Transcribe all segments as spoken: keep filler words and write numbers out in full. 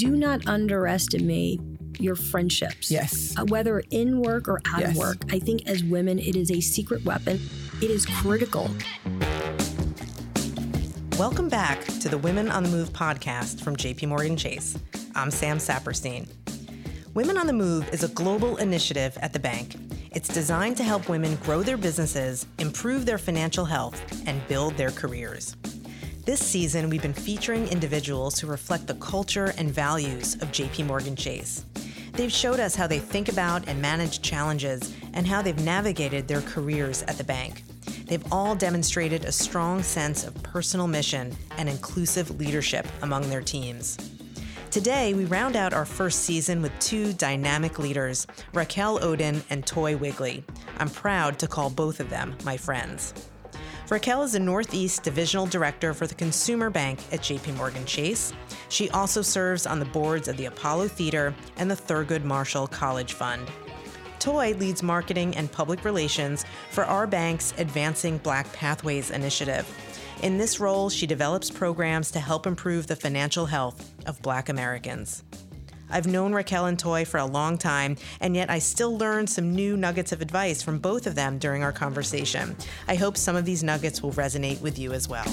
do not underestimate your friendships. Yes. Uh, whether in work or out Yes. of work. I think as women, it is a secret weapon. It is critical. Welcome back to the Women on the Move podcast from J P Morgan Chase. I'm Sam Saperstein. Women on the Move is a global initiative at the bank. It's designed to help women grow their businesses, improve their financial health, and build their careers. This season, we've been featuring individuals who reflect the culture and values of J P Morgan Chase. They've showed us how they think about and manage challenges and how they've navigated their careers at the bank. They've all demonstrated a strong sense of personal mission and inclusive leadership among their teams. Today, we round out our first season with two dynamic leaders, Raquel Odin and Toy Wigley. I'm proud to call both of them my friends. Raquel is the Northeast Divisional Director for the Consumer Bank at J P Morgan Chase. She also serves on the boards of the Apollo Theater and the Thurgood Marshall College Fund. Toy leads marketing and public relations for our bank's Advancing Black Pathways initiative. In this role, she develops programs to help improve the financial health of Black Americans. I've known Raquel and Toy for a long time, and yet I still learned some new nuggets of advice from both of them during our conversation. I hope some of these nuggets will resonate with you as well.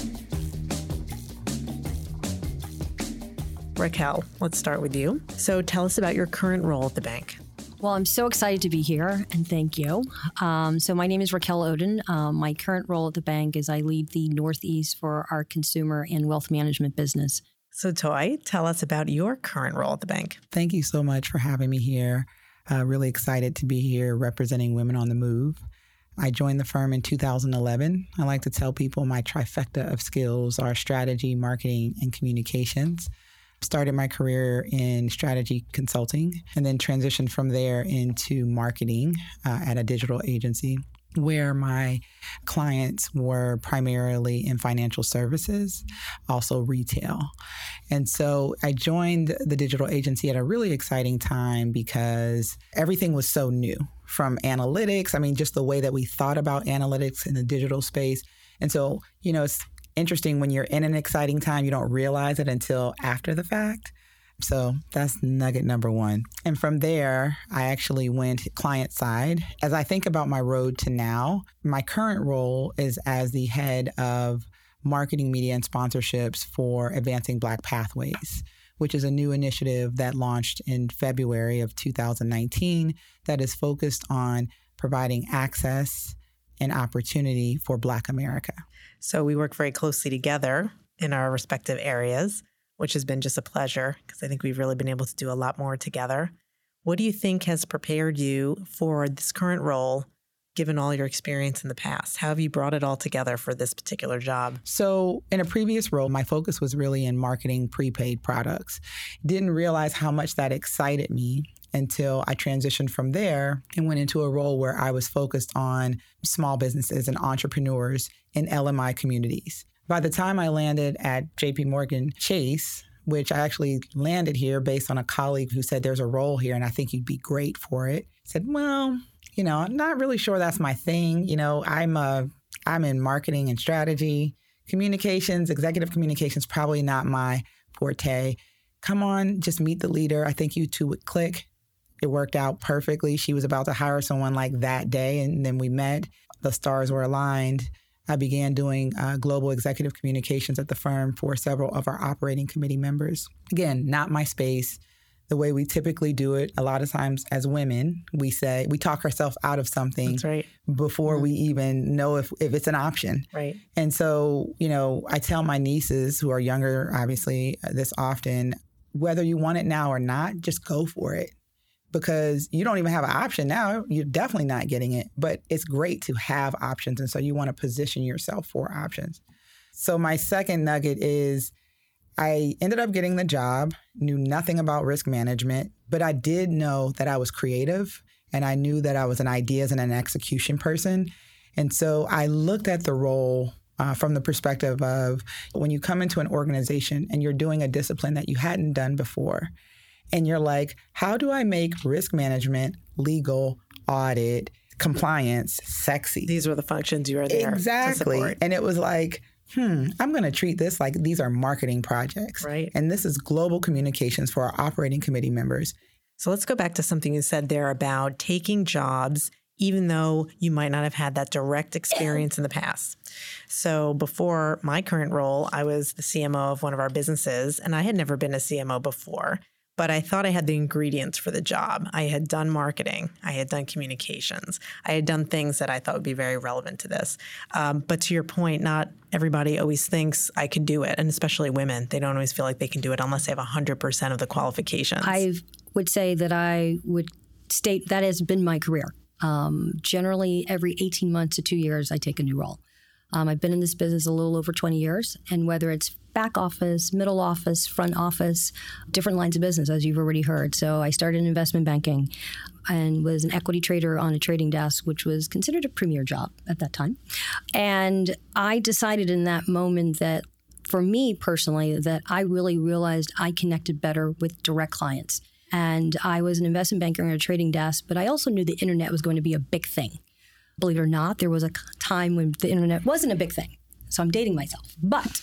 Raquel, let's start with you. So tell us about your current role at the bank. Well, I'm so excited to be here, and thank you. Um, so my name is Raquel Odin. Um, my current role at the bank is I lead the Northeast for our consumer and wealth management business. So Toy, tell us about your current role at the bank. Thank you so much for having me here. Uh, really excited to be here representing Women on the Move. I joined the firm in two thousand eleven. I like to tell people my trifecta of skills are strategy, marketing, and communications. Started my career in strategy consulting and then transitioned from there into marketing uh, at a digital agency where my clients were primarily in financial services, also retail. And so I joined the digital agency at a really exciting time because everything was so new, from analytics. I mean, just the way that we thought about analytics in the digital space. And so, you know, it's interesting when you're in an exciting time, you don't realize it until after the fact. So that's nugget number one. And from there, I actually went client side. As I think about my road to now, my current role is as the head of marketing, media, and sponsorships for Advancing Black Pathways, which is a new initiative that launched in February of two thousand nineteen that is focused on providing access and opportunity for Black America. So we work very closely together in our respective areas, which has been just a pleasure because I think we've really been able to do a lot more together. What do you think has prepared you for this current role, given all your experience in the past? How have you brought it all together for this particular job? So in a previous role, my focus was really in marketing prepaid products. Didn't realize how much that excited me until I transitioned from there and went into a role where I was focused on small businesses and entrepreneurs in L M I communities. By the time I landed at J P Morgan Chase, which I actually landed here based on a colleague who said there's a role here and I think you'd be great for it, I said, well, you know, I'm not really sure that's my thing. You know, I'm uh, I'm in marketing and strategy, communications, executive communications, probably not my forte. Come on, just meet the leader. I think you two would click. It worked out perfectly. She was about to hire someone like that day, and then we met. The stars were aligned. I began doing uh, global executive communications at the firm for several of our operating committee members. Again, not my space. The way we typically do it, a lot of times as women, we say, we talk ourselves out of something That's right. before Mm-hmm. we even know if, if it's an option. Right. And so, you know, I tell my nieces who are younger, obviously, this often, whether you want it now or not, just go for it. Because you don't even have an option now. You're definitely not getting it. But it's great to have options. And so you want to position yourself for options. So my second nugget is I ended up getting the job, knew nothing about risk management, but I did know that I was creative and I knew that I was an ideas and an execution person. And so I looked at the role uh, from the perspective of when you come into an organization and you're doing a discipline that you hadn't done before, and you're like, how do I make risk management, legal, audit, compliance sexy? These were the functions you were there Exactly. to support. And it was like, hmm, I'm going to treat this like these are marketing projects. Right. And this is global communications for our operating committee members. So let's go back to something you said there about taking jobs, even though you might not have had that direct experience in the past. So before my current role, I was the C M O of one of our businesses, and I had never been a C M O before. But I thought I had the ingredients for the job. I had done marketing. I had done communications. I had done things that I thought would be very relevant to this. Um, but to your point, not everybody always thinks I could do it, and especially women. They don't always feel like they can do it unless they have one hundred percent of the qualifications. I would say that I would state that has been my career. Um, generally, every eighteen months to two years, I take a new role. Um, I've been in this business a little over twenty years, and whether it's back office, middle office, front office, different lines of business, as you've already heard. So I started in investment banking and was an equity trader on a trading desk, which was considered a premier job at that time. And I decided in that moment that for me personally, that I really realized I connected better with direct clients. And I was an investment banker on a trading desk, but I also knew the internet was going to be a big thing. Believe it or not, there was a time when the internet wasn't a big thing. So I'm dating myself. But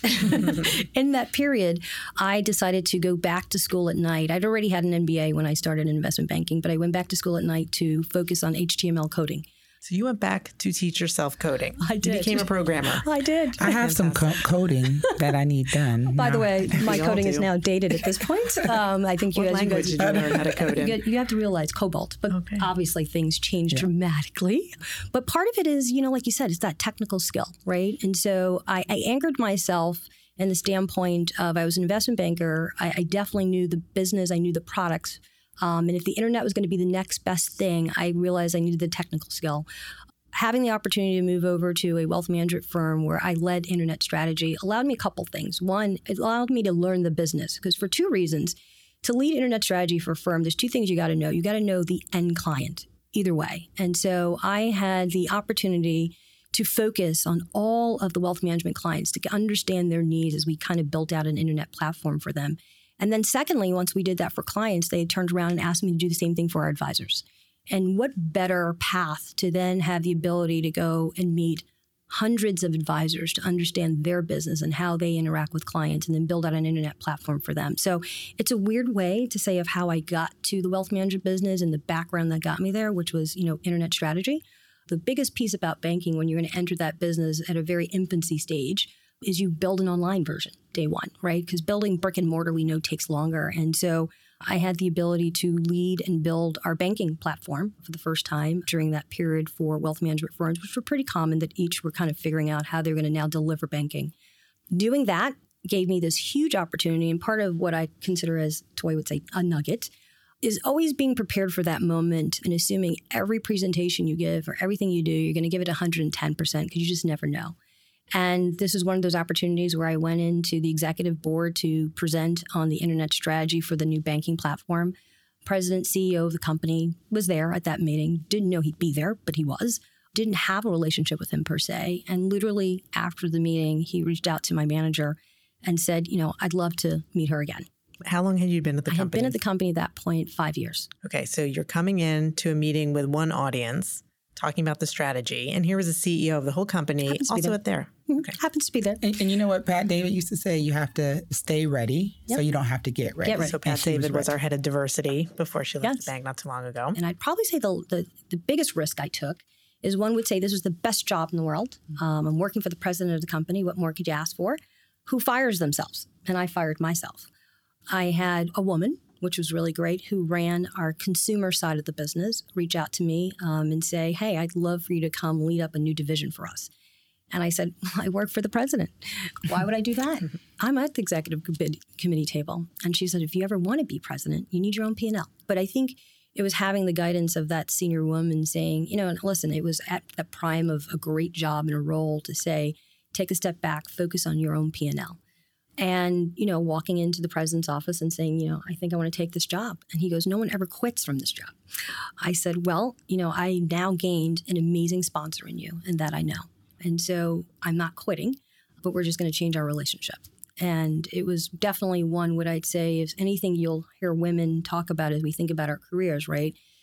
in that period, I decided to go back to school at night. I'd already had an M B A when I started in investment banking, but I went back to school at night to focus on H T M L coding. So you went back to teach yourself coding. I did. You became a programmer. I did. I have some co- coding that I need done. By now. the way, my We all coding is do. now dated at this point. Um, I think you What guys, you language guys did you learn how to code in? You, you have to realize Cobalt, but Okay. obviously things change Yeah. dramatically. But part of it is, you know, like you said, it's that technical skill, right? And so I, I anchored myself in the standpoint of I was an investment banker. I, I definitely knew the business. I knew the products. Um, and if the internet was going to be the next best thing, I realized I needed the technical skill. Having the opportunity to move over to a wealth management firm where I led internet strategy allowed me a couple things. One, it allowed me to learn the business because for two reasons. To lead internet strategy for a firm, there's two things you got to know. You got to know the end client either way. And so I had the opportunity to focus on all of the wealth management clients to understand their needs as we kind of built out an internet platform for them. And then secondly, once we did that for clients, they turned around and asked me to do the same thing for our advisors. And what better path to then have the ability to go and meet hundreds of advisors to understand their business and how they interact with clients and then build out an internet platform for them. So it's a weird way to say of how I got to the wealth management business and the background that got me there, which was, you know, internet strategy. The biggest piece about banking when you're going to enter that business at a very infancy stage is you build an online version day one, right? Because building brick and mortar we know takes longer. And so I had the ability to lead and build our banking platform for the first time during that period for wealth management firms, which were pretty common that each were kind of figuring out how they're going to now deliver banking. Doing that gave me this huge opportunity. And part of what I consider as Toy would say a nugget is always being prepared for that moment and assuming every presentation you give or everything you do, you're going to give it one hundred ten percent because you just never know. And this is one of those opportunities where I went into the executive board to present on the internet strategy for the new banking platform. President, C E O of the company was there at that meeting. Didn't know he'd be there, but he was. Didn't have a relationship with him per se. And literally after the meeting, he reached out to my manager and said, you know, I'd love to meet her again. How long had you been at the I had company? been at the company at that point five years. Okay, so you're coming in to a meeting with one audience, talking about the strategy, and here was the C E O of the whole company, Happens to be also there. at there. Mhm. Okay. Happens to be there. And, and you know what Pat David used to say? You have to stay ready Yep. so you don't have to get ready. Get ready. So Pat And she David was ready. our head of diversity before she left Yes. the bank not too long ago. And I'd probably say the, the the biggest risk I took is one would say this was the best job in the world. Um, I'm working for the president of the company. What more could you ask for? Who fires themselves? And I fired myself. I had a woman, which was really great, who ran our consumer side of the business, reach out to me um, and say, hey, I'd love for you to come lead up a new division for us. And I said, well, I work for the president. Why would I do that? I'm at the executive committee table. And she said, if you ever want to be president, you need your own P and L. But I think it was having the guidance of that senior woman saying, you know, and listen, it was at the prime of a great job and a role to say, take a step back, focus on your own P and L. And, you know, walking into the president's office and saying, you know, I think I want to take this job. And he goes, no one ever quits from this job. I said, well, you know, I now gained an amazing sponsor in you, and that I know. And so I'm not quitting, but we're just going to change our relationship. And it was definitely one, what I'd say is anything you'll hear women talk about as we think about our careers, right?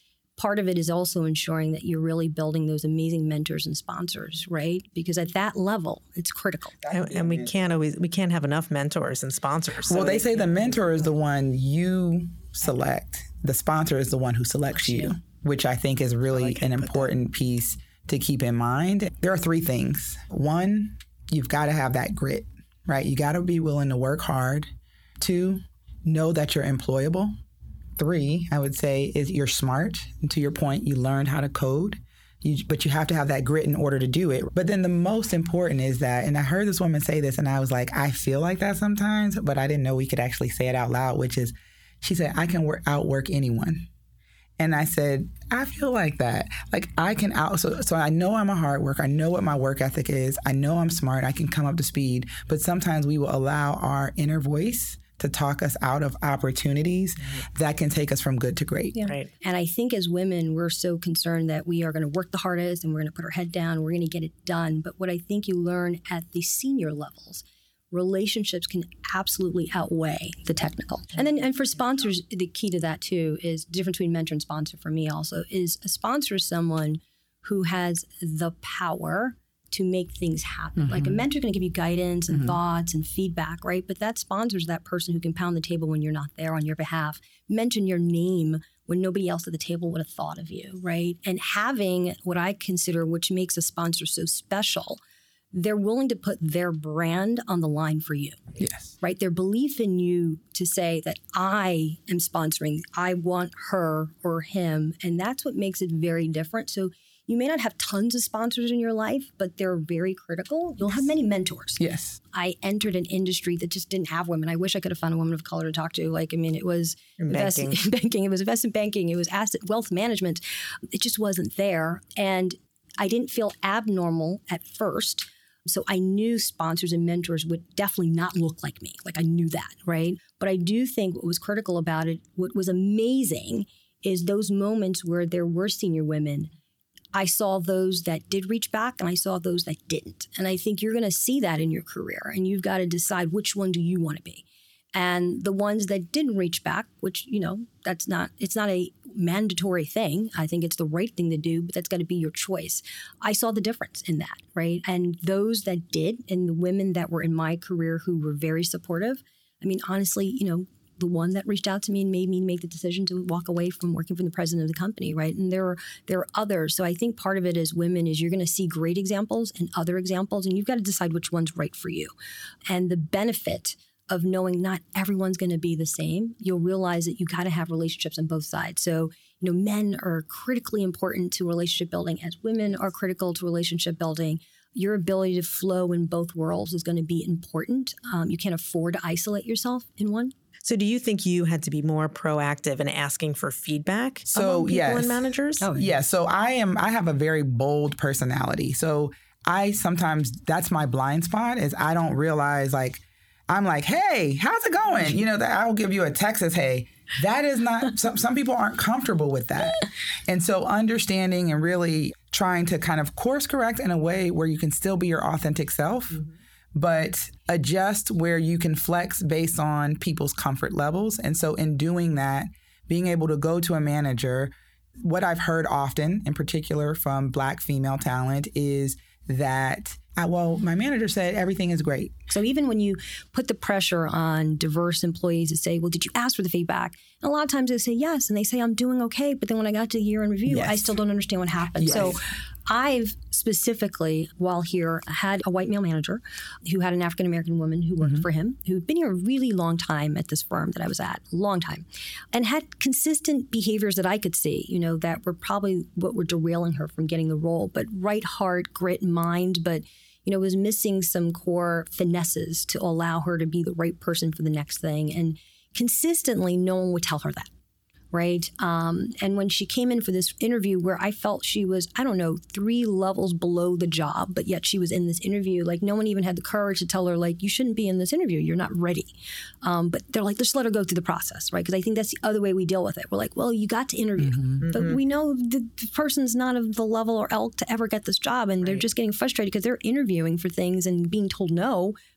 part of it is also ensuring that you're really building those amazing mentors and sponsors, right? Because at that level, it's critical. And, and we can't always, we can't have enough mentors and sponsors. So well, they say the mentor is the one you select. The sponsor is the one who selects you, you, which I think is really like an important that. piece to keep in mind. There are three things. One, you've got to have that grit, right? You got to be willing to work hard. Two, know that you're employable. Three, I would say, is you're smart. And to your point, you learned how to code, you, but you have to have that grit in order to do it. But then the most important is that, and I heard this woman say this, and I was like, I feel like that sometimes, but I didn't know we could actually say it out loud, which is, she said, I can work, outwork anyone. And I said, I feel like that. Like I can out, so, so I know I'm a hard worker. I know what my work ethic is. I know I'm smart. I can come up to speed. But sometimes we will allow our inner voice to talk us out of opportunities mm-hmm. that can take us from good to great. Yeah. Right. And I think as women, we're so concerned that we are going to work the hardest and we're going to put our head down and we're going to get it done. But what I think you learn at the senior levels, relationships can absolutely outweigh the technical. And then and for sponsors, the key to that too is the difference between mentor and sponsor for me also is a sponsor is someone who has the power to make things happen. Mm-hmm. Like a mentor is going to give you guidance and mm-hmm. thoughts and feedback, right? But that sponsor is that person who can pound the table when you're not there on your behalf, mention your name when nobody else at the table would have thought of you, right? And having what I consider, which makes a sponsor so special, they're willing to put their brand on the line for you. Yes. Right? Their belief in you to say that I am sponsoring, I want her or him. And that's what makes it very different. So you may not have tons of sponsors in your life, but they're very critical. You'll have many mentors. Yes. I entered an industry that just didn't have women. I wish I could have found a woman of color to talk to. Like, I mean, it was banking. Invest- banking. It was investment banking. It was asset wealth management. It just wasn't there. And I didn't feel abnormal at first. So I knew sponsors and mentors would definitely not look like me. Like I knew that, right? But I do think what was critical about it, what was amazing is those moments where there were senior women. I saw those that did reach back and I saw those that didn't. And I think you're going to see that in your career and you've got to decide which one do you want to be. And the ones that didn't reach back, which, you know, that's not, it's not a mandatory thing. I think it's the right thing to do, but that's got to be your choice. I saw the difference in that, right? And those that did, and the women that were in my career who were very supportive, I mean, honestly, you know, the one that reached out to me and made me make the decision to walk away from working for the president of the company, right? And there are, there are others. So I think part of it as women is you're going to see great examples and other examples, and you've got to decide which one's right for you. And the benefit of knowing not everyone's going to be the same, you'll realize that you got to have relationships on both sides. So, you know, men are critically important to relationship building as women are critical to relationship building. Your ability to flow in both worlds is going to be important. Um, you can't afford to isolate yourself in one. So do you think you had to be more proactive in asking for feedback so, among people yes. and managers? Oh, yeah. So I am, I have a very bold personality. So I sometimes, that's my blind spot is I don't realize like, I'm like, hey, how's it going? You know, that I will give you a text as, hey, that is not, some, some people aren't comfortable with that. And so understanding and really trying to kind of course correct in a way where you can still be your authentic self, mm-hmm. but adjust where you can flex based on people's comfort levels. And so in doing that, being able to go to a manager, what I've heard often, in particular from Black female talent, is that, uh, well, my manager said everything is great. So even when you put the pressure on diverse employees to say, well, did you ask for the feedback? And a lot of times they say yes, and they say, I'm doing okay. But then when I got to the year in review, yes. I still don't understand what happened. Yes. So I've specifically, while here, had a white male manager who had an African-American woman who worked mm-hmm. for him, who'd been here a really long time at this firm that I was at, long time, and had consistent behaviors that I could see, you know, that were probably what were derailing her from getting the role, but right heart, grit, mind, but you know, was missing some core finesses to allow her to be the right person for the next thing. And consistently, no one would tell her that, right? Um, and when she came in for this interview where I felt she was, I don't know, three levels below the job, but yet she was in this interview, like no one even had the courage to tell her, like, you shouldn't be in this interview. You're not ready. Um, but they're like, just let her go through the process, right? Because I think that's the other way we deal with it. We're like, well, you got to interview. Mm-hmm. But we know the, the person's not of the level or ilk to ever get this job. And right. they're just getting frustrated because they're interviewing for things and being told no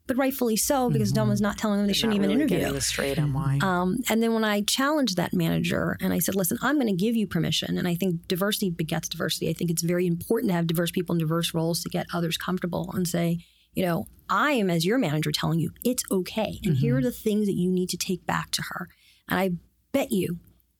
but rightfully so, because mm-hmm. someone's not telling them they They're shouldn't even really interview. Getting straight on why. Um, and then when I challenged that manager and I said, listen, I'm going to give you permission. And I think diversity begets diversity. I think it's very important to have diverse people in diverse roles to get others comfortable and say, you know, I am, as your manager, telling you it's okay. And mm-hmm. here are the things that you need to take back to her. And I bet you,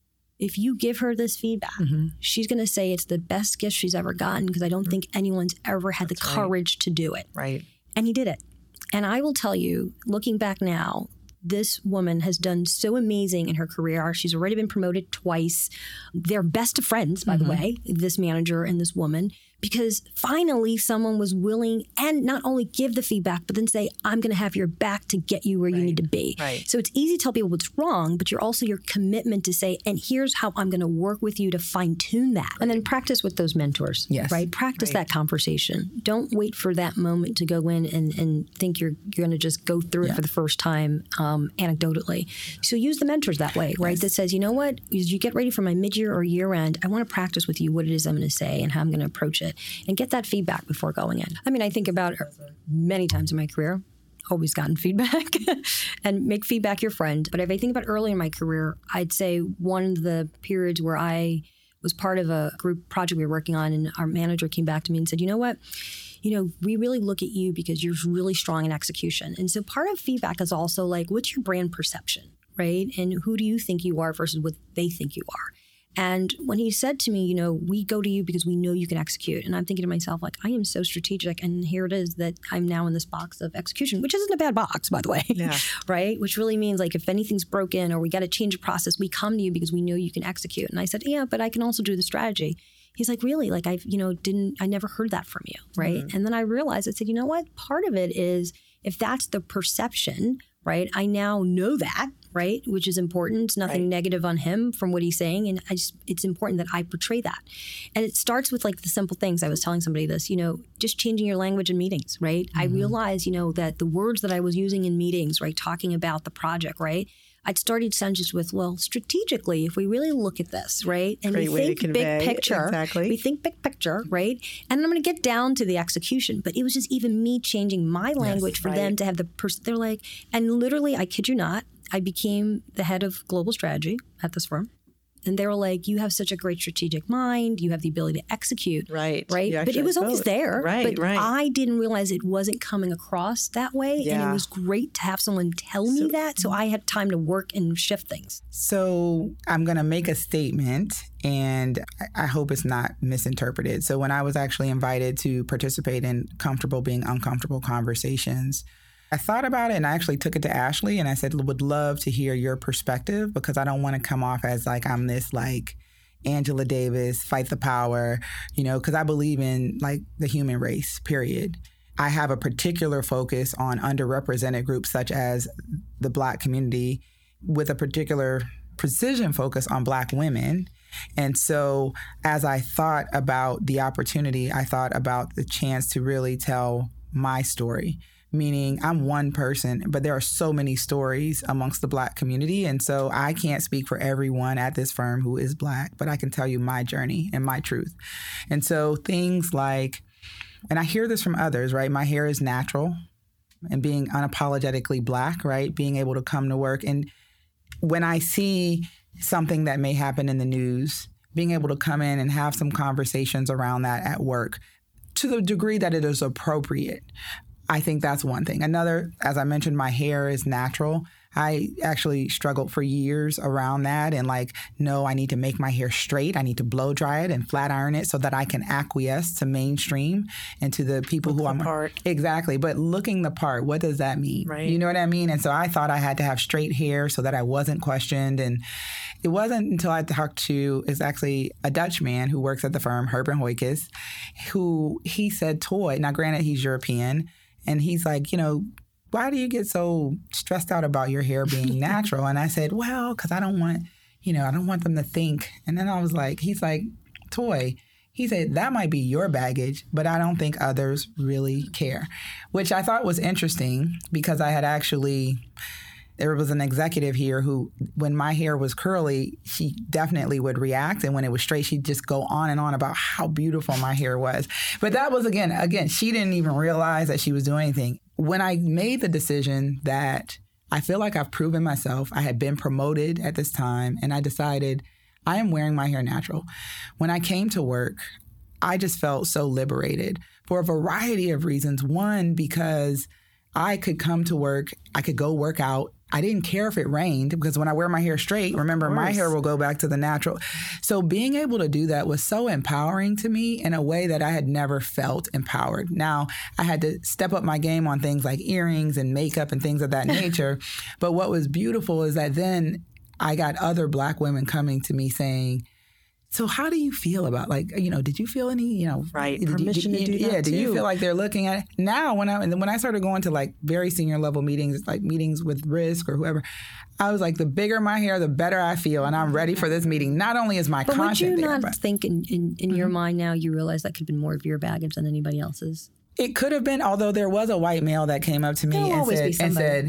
if you give her this feedback, mm-hmm. she's going to say it's the best gift she's ever gotten, because I don't think anyone's ever had That's the courage right. to do it. Right. And he did it. And I will tell you, looking back now, this woman has done so amazing in her career. She's already been promoted twice. They're best of friends, by mm-hmm. the way, this manager and this woman, because finally someone was willing and not only give the feedback, but then say, I'm going to have your back to get you where right. you need to be. Right. So it's easy to tell people what's wrong, but you're also your commitment to say, and here's how I'm going to work with you to fine tune that. Right. And then practice with those mentors, yes. right? Practice right. that conversation. Don't wait for that moment to go in and, and think you're, you're going to just go through yeah. it for the first time um, anecdotally. So use the mentors that way, right? Yes. That says, you know what, as you get ready for my mid-year or year-end, I want to practice with you what it is I'm going to say and how I'm going to approach it. And get that feedback before going in. I mean, I think about many times in my career, always gotten feedback and make feedback your friend. But if I think about early in my career, I'd say one of the periods where I was part of a group project we were working on, and our manager came back to me and said, you know what, you know, we really look at you because you're really strong in execution. And so part of feedback is also like, what's your brand perception, right? And who do you think you are versus what they think you are? And when he said to me, you know, we go to you because we know you can execute. And I'm thinking to myself, like, I am so strategic. And here it is that I'm now in this box of execution, which isn't a bad box, by the way. Yeah. Right? Which really means, like, if anything's broken or we got to change a process, we come to you because we know you can execute. And I said, yeah, but I can also do the strategy. He's like, really? Like, I've, you know, didn't, I never heard that from you. Right. Mm-hmm. And then I realized, I said, you know what? Part of it is if that's the perception, right? I now know that, right? Which is important. It's nothing right. negative on him from what he's saying. And I just, it's important that I portray that. And it starts with like the simple things. I was telling somebody this, you know, just changing your language in meetings, right? Mm-hmm. I realized, you know, that the words that I was using in meetings, right? Talking about the project, right? I'd started sentences with, well, strategically, if we really look at this, right? And Great we way think to convey. big picture, exactly. we think big picture, right? And I'm going to get down to the execution, but it was just even me changing my language yes, for right. them to have the person, they're like, and literally, I kid you not, I became the head of global strategy at this firm. And they were like, you have such a great strategic mind. You have the ability to execute. Right. Right. But it was always there. Right. But right. I didn't realize it wasn't coming across that way. Yeah. And it was great to have someone tell me so, that. So I had time to work and shift things. So I'm going to make a statement, and I hope it's not misinterpreted. So when I was actually invited to participate in Comfortable Being Uncomfortable Conversations, I thought about it and I actually took it to Ashley and I said, would love to hear your perspective, because I don't want to come off as like I'm this like Angela Davis, fight the power, you know, because I believe in like the human race, period. I have a particular focus on underrepresented groups such as the Black community, with a particular precision focus on Black women. And so as I thought about the opportunity, I thought about the chance to really tell my story. Meaning I'm one person, but there are so many stories amongst the Black community. And so I can't speak for everyone at this firm who is Black, but I can tell you my journey and my truth. And so things like, and I hear this from others, right? My hair is natural, and being unapologetically Black, right? Being able to come to work. And when I see something that may happen in the news, being able to come in and have some conversations around that at work to the degree that it is appropriate. I think that's one thing. Another, as I mentioned, my hair is natural. I actually struggled for years around that and like, no, I need to make my hair straight. I need to blow dry it and flat iron it so that I can acquiesce to mainstream and to the people Look who the I'm part. Exactly. But looking the part, what does that mean? Right. You know what I mean? And so I thought I had to have straight hair so that I wasn't questioned. And it wasn't until I talked to, it's actually a Dutch man who works at the firm, Herben Hoykes, who he said, Toy, now granted he's European, and he's like, you know, why do you get so stressed out about your hair being natural? And I said, well, because I don't want, you know, I don't want them to think. And then I was like, he's like, Toy, he said, that might be your baggage, but I don't think others really care, which I thought was interesting because I had actually, there was an executive here who, when my hair was curly, she definitely would react. And when it was straight, she'd just go on and on about how beautiful my hair was. But that was, again, again, she didn't even realize that she was doing anything. when I made the decision that I feel like I've proven myself, I had been promoted at this time, and I decided I am wearing my hair natural. When I came to work, I just felt so liberated for a variety of reasons. One, because I could come to work, I could go work out. I didn't care if it rained because when I wear my hair straight, remember, my hair will go back to the natural. So being able to do that was so empowering to me in a way that I had never felt empowered. Now, I had to step up my game on things like earrings and makeup and things of that nature. But what was beautiful is that then I got other Black women coming to me saying, so how do you feel about, like, you know, did you feel any, you know, right, did, permission did, to do yeah, that do too. you feel like they're looking at it? Now, when I, when I started going to like very senior level meetings, like meetings with Risk or whoever, I was like, the bigger my hair, the better I feel. And I'm ready for this meeting. Not only is my but content would you there, not but think in, in, in mm-hmm. your mind now, you realize that could have been more of your baggage than anybody else's? It could have been, although there was a white male that came up to me There'll and said, and said,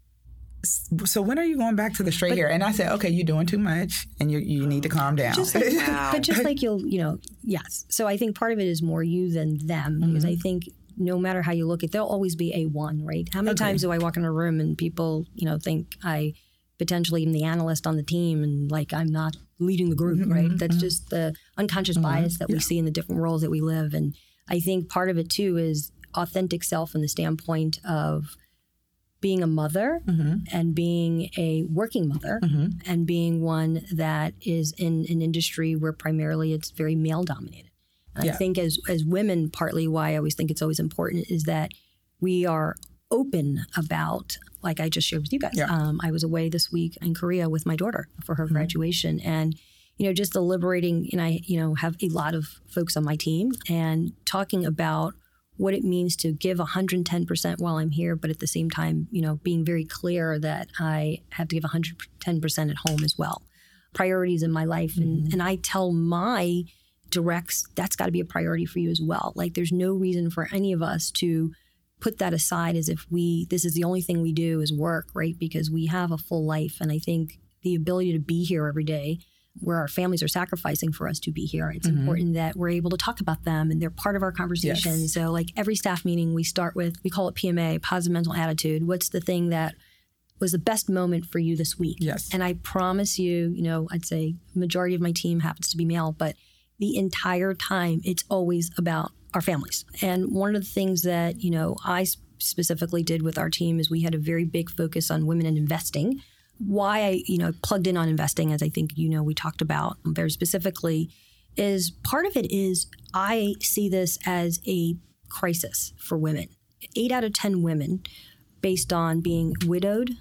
so when are you going back to the straight but, hair? And I said, okay, you're doing too much and you you need to calm down. Just like, wow. But just like you'll, you know, yes. So I think part of it is more you than them, mm-hmm. because I think no matter how you look at it, there'll always be a one, right? How many okay. times do I walk in a room and people, you know, think I potentially am the analyst on the team and like I'm not leading the group, mm-hmm. right? That's mm-hmm. just the unconscious mm-hmm. bias that yeah. we see in the different roles that we live. And I think part of it too is authentic self from the standpoint of being a mother mm-hmm. and being a working mother mm-hmm. and being one that is in an industry where primarily it's very male dominated. And yeah. I think as as women, partly why I always think it's always important is that we are open about, like I just shared with you guys. Yeah. Um, I was away this week in Korea with my daughter for her mm-hmm. graduation, and you know, just the liberating, and I, you know, have a lot of folks on my team and talking about what it means to give one hundred ten percent while I'm here, but at the same time, you know, being very clear that I have to give one hundred ten percent at home as well. Priorities in my life. Mm-hmm. And, and I tell my directs, that's got to be a priority for you as well. Like there's no reason for any of us to put that aside as if we, this is the only thing we do is work, right? Because we have a full life. And I think the ability to be here every day where our families are sacrificing for us to be here. It's mm-hmm. important that we're able to talk about them and they're part of our conversation. Yes. So like every staff meeting we start with, we call it P M A, positive mental attitude. What's the thing that was the best moment for you this week? Yes. And I promise you, you know, I'd say majority of my team happens to be male, but the entire time it's always about our families. And one of the things that, you know, I specifically did with our team is we had a very big focus on women and investing. Why I, you know, plugged in on investing, as I think, you know, we talked about very specifically, is part of it is I see this as a crisis for women. Eight out of ten women, based on being widowed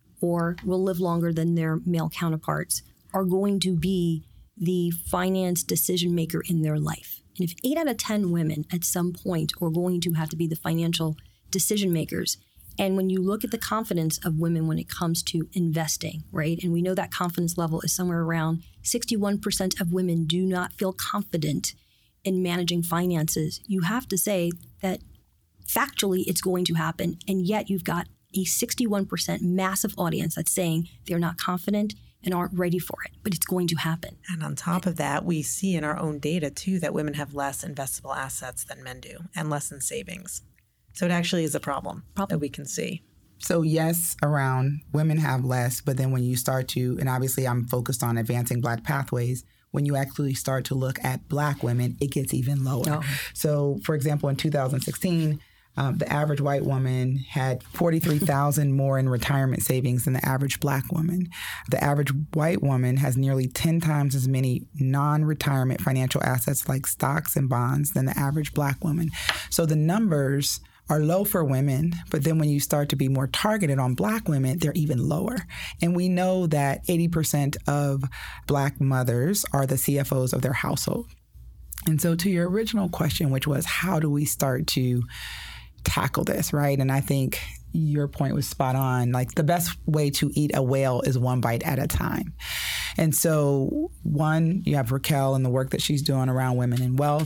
or will live longer than their male counterparts, are going to be the finance decision maker in their life. And if eight out of ten women at some point are going to have to be the financial decision makers, and when you look at the confidence of women when it comes to investing, right? And we know that confidence level is somewhere around sixty-one percent of women do not feel confident in managing finances. You have to say that factually it's going to happen. And yet you've got a sixty-one percent massive audience that's saying they're not confident and aren't ready for it, but it's going to happen. And on top of that, we see in our own data too that women have less investable assets than men do and less in savings. So it actually is a problem, problem that we can see. So yes, around women have less, but then when you start to, and obviously I'm focused on advancing Black pathways, when you actually start to look at Black women, it gets even lower. Oh. So for example, in two thousand sixteen, um, the average white woman had forty-three thousand more in retirement savings than the average Black woman. The average white woman has nearly ten times as many non-retirement financial assets like stocks and bonds than the average Black woman. So the numbers are low for women, but then when you start to be more targeted on Black women, they're even lower. And we know that eighty percent of Black mothers are the C F Os of their household. And so to your original question, which was how do we start to tackle this, right? And I think your point was spot on. Like the best way to eat a whale is one bite at a time. And so one, you have Raquel and the work that she's doing around women in wealth.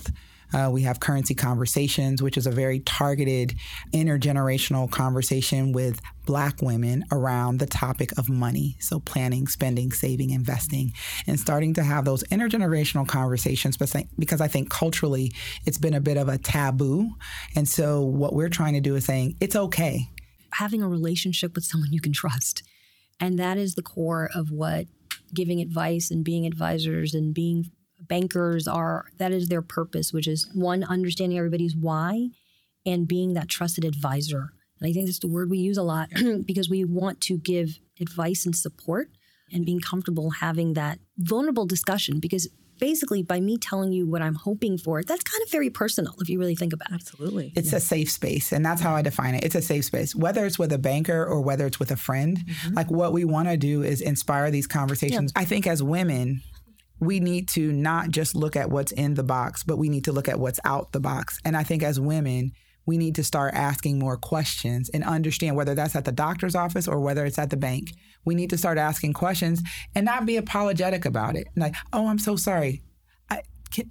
Uh, we have Currency Conversations, which is a very targeted intergenerational conversation with Black women around the topic of money. So planning, spending, saving, investing, and starting to have those intergenerational conversations because I think culturally it's been a bit of a taboo. And so what we're trying to do is saying it's okay. Having a relationship with someone you can trust. And that is the core of what giving advice and being advisors and being bankers are. That is their purpose, which is one, understanding everybody's why and being that trusted advisor. And I think that's the word we use a lot because we want to give advice and support and being comfortable having that vulnerable discussion because basically by me telling you what I'm hoping for, that's kind of very personal if you really think about it. Absolutely. It's yeah. a safe space. And that's how I define it. It's a safe space, whether it's with a banker or whether it's with a friend. Mm-hmm. Like what we want to do is inspire these conversations. Yeah. I think as women, we need to not just look at what's in the box, but we need to look at what's out the box. And I think as women, we need to start asking more questions and understand whether that's at the doctor's office or whether it's at the bank. We need to start asking questions and not be apologetic about it. Like, oh, I'm so sorry. I can,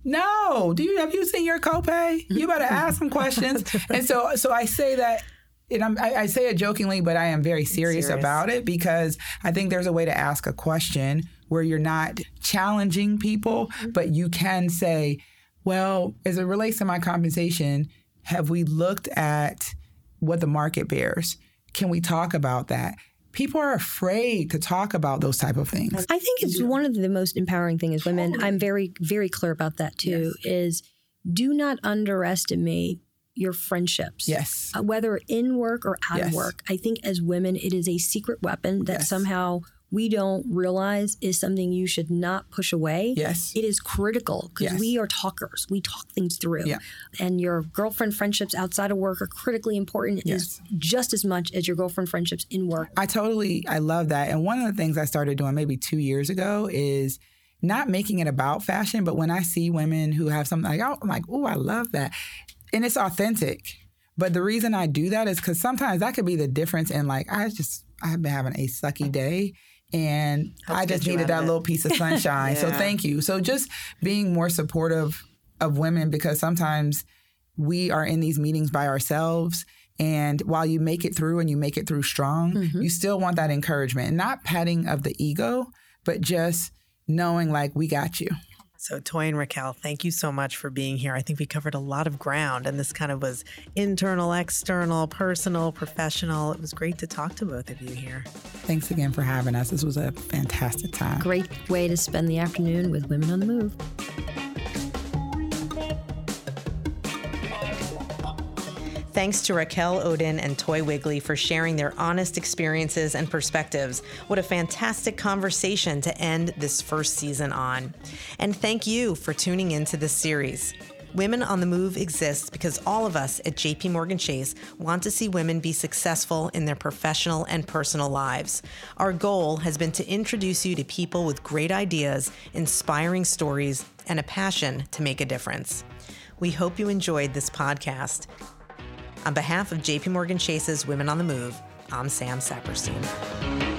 no, do you have you seen your copay? You better ask some questions. And so, so I say that. And I'm, I, I say it jokingly, but I am very serious, serious about it because I think there's a way to ask a question where you're not challenging people, mm-hmm. but you can say, well, as it relates to my compensation, have we looked at what the market bears? Can we talk about that? People are afraid to talk about those type of things. I think it's yeah. one of the most empowering things as women. Totally. I'm very, very clear about that too, yes. is do not underestimate your friendships. Yes. Uh, whether in work or out yes. of work. I think as women, it is a secret weapon that yes. somehow we don't realize is something you should not push away. Yes. It is critical because yes. we are talkers. We talk things through. Yeah. And your girlfriend friendships outside of work are critically important yes. is just as much as your girlfriend friendships in work. I totally, I love that. And one of the things I started doing maybe two years ago is not making it about fashion, but when I see women who have something like, oh, I'm like, oh, I love that. And it's authentic. But the reason I do that is because sometimes that could be the difference in like, I just, I've been having a sucky day and Helps I just needed that little piece of sunshine. yeah. So thank you. So just being more supportive of women because sometimes we are in these meetings by ourselves. And while you make it through and you make it through strong, mm-hmm. you still want that encouragement and not patting of the ego, but just knowing like, we got you. So Toy and Raquel, thank you so much for being here. I think we covered a lot of ground and this kind of was internal, external, personal, professional. It was great to talk to both of you here. Thanks again for having us. This was a fantastic time. Great way to spend the afternoon with Women on the Move. Thanks to Raquel Odin and Toy Wigley for sharing their honest experiences and perspectives. What a fantastic conversation to end this first season on. And thank you for tuning into this series. Women on the Move exists because all of us at J P Morgan Chase want to see women be successful in their professional and personal lives. Our goal has been to introduce you to people with great ideas, inspiring stories, and a passion to make a difference. We hope you enjoyed this podcast. On behalf of J P Morgan Chase's Women on the Move, I'm Sam Saperstein.